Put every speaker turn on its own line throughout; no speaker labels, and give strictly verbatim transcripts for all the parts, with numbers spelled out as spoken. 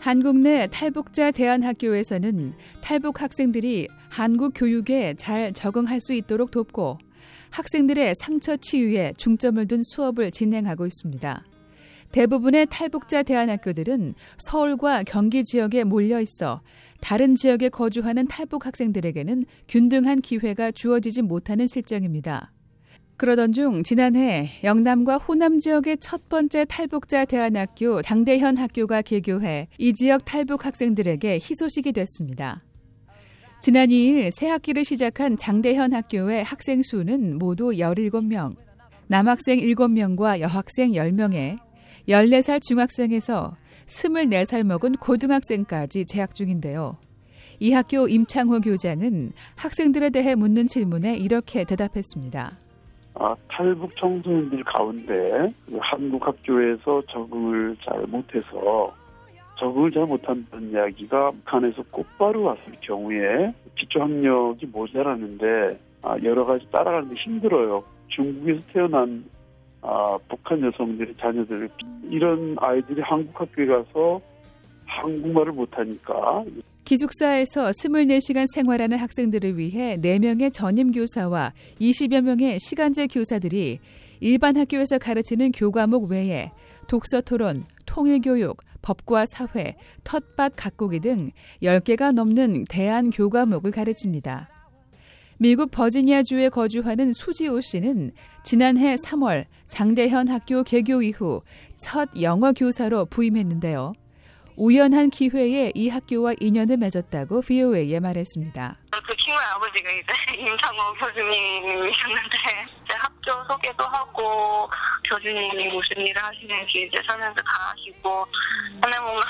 한국 내 탈북자 대안학교에서는 탈북 학생들이 한국 교육에 잘 적응할 수 있도록 돕고 학생들의 상처 치유에 중점을 둔 수업을 진행하고 있습니다. 대부분의 탈북자 대안학교들은 서울과 경기 지역에 몰려 있어 다른 지역에 거주하는 탈북 학생들에게는 균등한 기회가 주어지지 못하는 실정입니다. 그러던 중 지난해 영남과 호남 지역의 첫 번째 탈북자 대안학교 장대현 학교가 개교해 이 지역 탈북 학생들에게 희소식이 됐습니다. 지난 이 일 새 학기를 시작한 장대현 학교의 학생 수는 모두 열일곱 명, 남학생 일곱 명과 여학생 열 명에 열네 살 중학생에서 스물네 살 먹은 고등학생까지 재학 중인데요. 이 학교 임창호 교장은 학생들에 대해 묻는 질문에 이렇게 대답했습니다.
아, 탈북 청소년들 가운데 한국 학교에서 적응을 잘 못해서 적응을 잘 못한다는 이야기가 북한에서 곧바로 왔을 경우에 기초학력이 모자라는데 아, 여러 가지 따라가는데 힘들어요. 중국에서 태어난 아, 북한 여성들의 자녀들 이런 아이들이 한국 학교에 가서 한국말을 못하니까
기숙사에서 스물네 시간 생활하는 학생들을 위해 네 명의 전임 교사와 이십여 명의 시간제 교사들이 일반 학교에서 가르치는 교과목 외에 독서 토론, 통일교육, 법과 사회, 텃밭 가꾸기 등 열 개가 넘는 대안 교과목을 가르칩니다. 미국 버지니아주에 거주하는 수지호 씨는 지난해 삼월 장대현 학교 개교 이후 첫 영어 교사로 부임했는데요. 우연한 기회에 이 학교와 인연을 맺었다고 브이오에이에 말했습니다.
그 친구의 아버지가 이제 임창호 교수님이셨는데 이제 학교 소개도 하고 교수님이 무슨 일을 하시는지 이제 설명도 다 하시고 근데 뭔가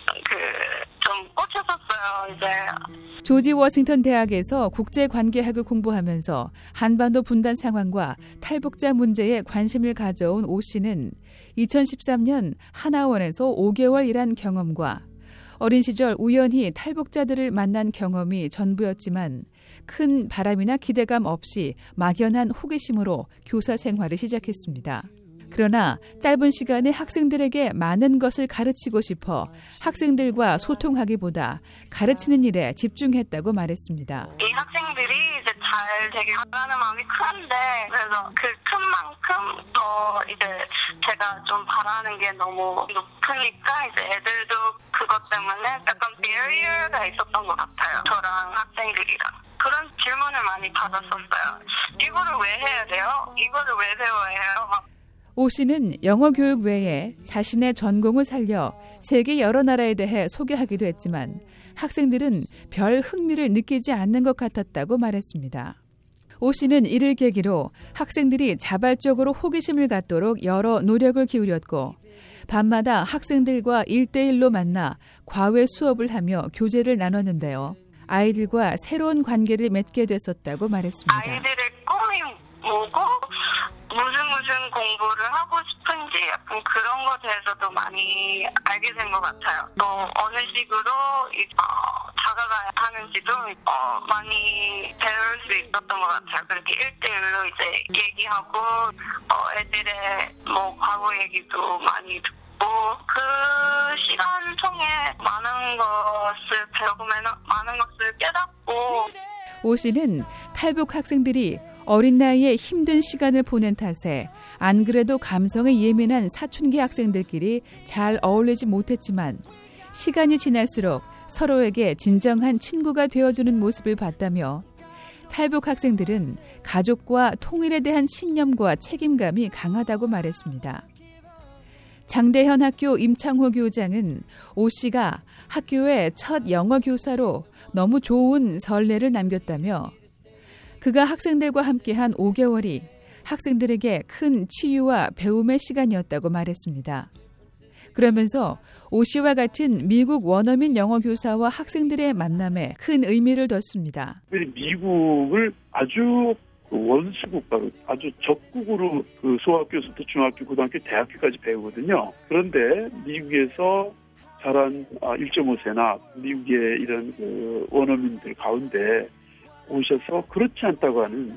그 좀 꽂혔었어요. 이제
조지 워싱턴 대학에서 국제관계학을 공부하면서 한반도 분단 상황과 탈북자 문제에 관심을 가져온 오 씨는 이천십삼 년 하나원에서 오 개월 일한 경험과 어린 시절 우연히 탈북자들을 만난 경험이 전부였지만 큰 바람이나 기대감 없이 막연한 호기심으로 교사 생활을 시작했습니다. 그러나 짧은 시간에 학생들에게 많은 것을 가르치고 싶어 학생들과 소통하기보다 가르치는 일에 집중했다고 말했습니다.
이 학생들이 이제 잘 되게 하라는 마음이 큰데 그래서 그 큰 만큼 더 이제 제가 좀 바라는 게 너무 높으니까 이제 애들도 그것 때문에 약간 베리어가 있었던 것 같아요. 저랑 학생들이랑. 그런 질문을 많이 받았었어요. 이거를 왜 해야 돼요? 이거를 왜 배워야 해요? 막
오 씨는 영어 교육 외에 자신의 전공을 살려 세계 여러 나라에 대해 소개하기도 했지만 학생들은 별 흥미를 느끼지 않는 것 같았다고 말했습니다. 오 씨는 이를 계기로 학생들이 자발적으로 호기심을 갖도록 여러 노력을 기울였고 밤마다 학생들과 일대일로 만나 과외 수업을 하며 교재를 나눴는데요. 아이들과 새로운 관계를 맺게 됐었다고 말했습니다.
아이들의 꿈이 뭐고 무슨 무슨 공부를 하고 싶은지 약간 그런 것에 대해서도 많이 알게 된 것 같아요. 또 어느 식으로 어, 다가가야 하는지도 어, 많이 배울 수 있었던 것 같아요. 그렇게 일대일로 이제 얘기하고 어, 애들의 뭐 과거 얘기도 많이 듣고 그 시간 통해 많은 것을 배우고 많은 것을 깨닫고
오 씨는 탈북 학생들이 어린 나이에 힘든 시간을 보낸 탓에 안 그래도 감성에 예민한 사춘기 학생들끼리 잘 어울리지 못했지만 시간이 지날수록 서로에게 진정한 친구가 되어주는 모습을 봤다며 탈북 학생들은 가족과 통일에 대한 신념과 책임감이 강하다고 말했습니다. 장대현 학교 임창호 교장은 오 씨가 학교의 첫 영어 교사로 너무 좋은 선례를 남겼다며 그가 학생들과 함께한 오 개월이 학생들에게 큰 치유와 배움의 시간이었다고 말했습니다. 그러면서 오 씨와 같은 미국 원어민 영어 교사와 학생들의 만남에 큰 의미를 뒀습니다.
미국을 아주 원수국가로 아주 적국으로 그 소학교부터 중학교, 고등학교, 대학교까지 배우거든요. 그런데 미국에서 자란 일 점 오 세나 미국의 이런 그 원어민들 가운데 오셔서 그렇지 않다고 하는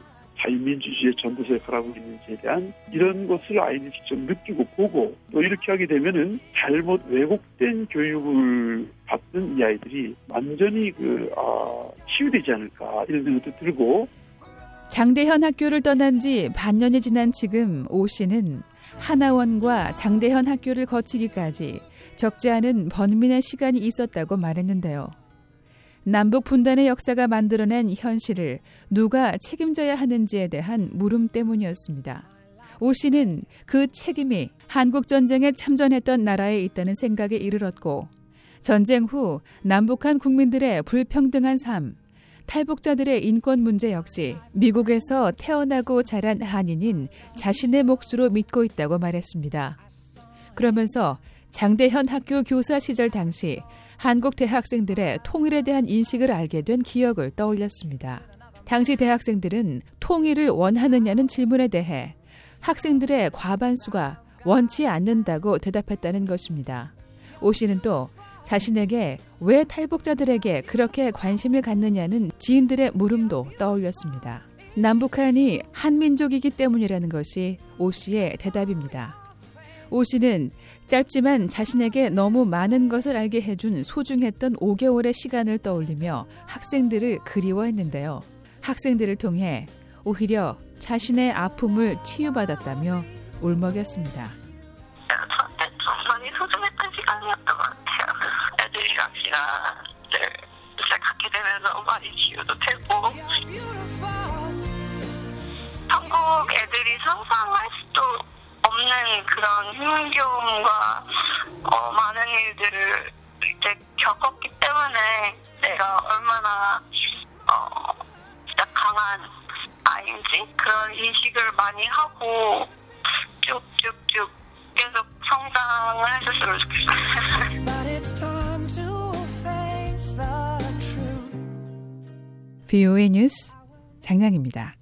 자유민주주의의 전도서 역할을 하고 있는지에 대한 이런 것을 아이들이 직접 느끼고 보고 또 이렇게 하게 되면은 잘못 왜곡된 교육을 받던 이 아이들이 완전히 그 아, 치유되지 않을까 이런 생각도 들고.
장대현 학교를 떠난 지 반년이 지난 지금 오 씨는 하나원과 장대현 학교를 거치기까지 적지 않은 번민의 시간이 있었다고 말했는데요. 남북 분단의 역사가 만들어낸 현실을 누가 책임져야 하는지에 대한 물음 때문이었습니다. 오 씨는 그 책임이 한국전쟁에 참전했던 나라에 있다는 생각에 이르렀고 전쟁 후 남북한 국민들의 불평등한 삶, 탈북자들의 인권 문제 역시 미국에서 태어나고 자란 한인인 자신의 몫으로 믿고 있다고 말했습니다. 그러면서 장대현 학교 교사 시절 당시 한국 대학생들의 통일에 대한 인식을 알게 된 기억을 떠올렸습니다. 당시 대학생들은 통일을 원하느냐는 질문에 대해 학생들의 과반수가 원치 않는다고 대답했다는 것입니다. 오 씨는 또 자신에게 왜 탈북자들에게 그렇게 관심을 갖느냐는 지인들의 물음도 떠올렸습니다. 남북한이 한민족이기 때문이라는 것이 오 씨의 대답입니다. 오 씨는 짧지만 자신에게 너무 많은 것을 알게 해준 소중했던 오 개월의 시간을 떠올리며 학생들을 그리워했는데요. 학생들을 통해 오히려 자신의 아픔을 치유받았다며 울먹였습니다.
저한테 좀 많이 소중했던 시간이었던 것 같아요. 애들이랑 시간을 이제 갖게 되면서 많이 치유도 되고 한국 애들이 상상할 수도 없는 그런 힘겨움과 어, 많은 일들을 이제 겪었기 때문에 내가 얼마나 어, 진짜 강한 아이인지 그런 인식을 많이 하고 쭉쭉쭉 계속 성장을 해줬으면 좋겠어요.
브이오에이 뉴스 장량입니다.